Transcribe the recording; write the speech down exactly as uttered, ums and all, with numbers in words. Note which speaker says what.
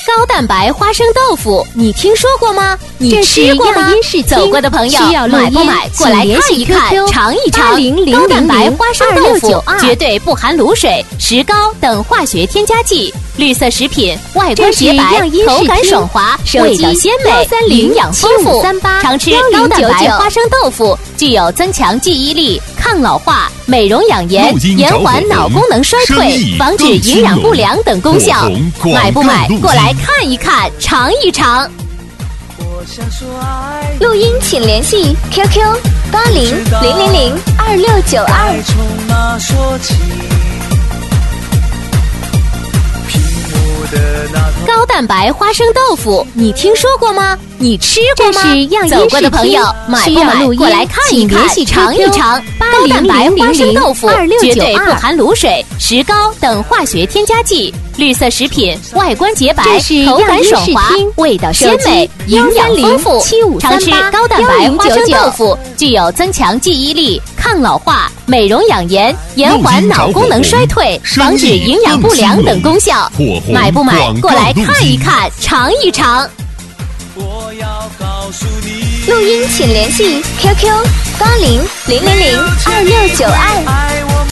Speaker 1: 高蛋白花生豆腐，你听说过吗？你吃过吗？走过的朋友，买不买？过来看一看，尝一尝。高蛋白花生豆腐绝对不含卤水、石膏等化学添加剂，绿色食品，外观洁白，口感爽滑，味道鲜美，营养丰富。常吃高蛋白花生豆腐，具有增强记忆力、抗老化、美容养颜、延缓脑功能衰退、防止营养不良等功效。买不买？过来看一看，尝一尝。
Speaker 2: 录音请联系 Q Q 八零零零零二六九二。
Speaker 1: 高蛋白花生豆腐，你听说过吗？你吃过吗？走过的朋友，买不买？过来看一看，尝一尝。高蛋白花生豆腐绝对不含卤水、石膏等化学添加剂，绿色食品，外观洁白，口感爽滑，味道鲜美，营养丰富。常吃高蛋白花生豆腐，具有增强记忆力、抗老化、美容养颜、延缓脑功能衰退、防止营养不良等功效。买不买？过来看一看，尝一尝。
Speaker 2: 录音请联系 Q Q 八零零零零二六九二。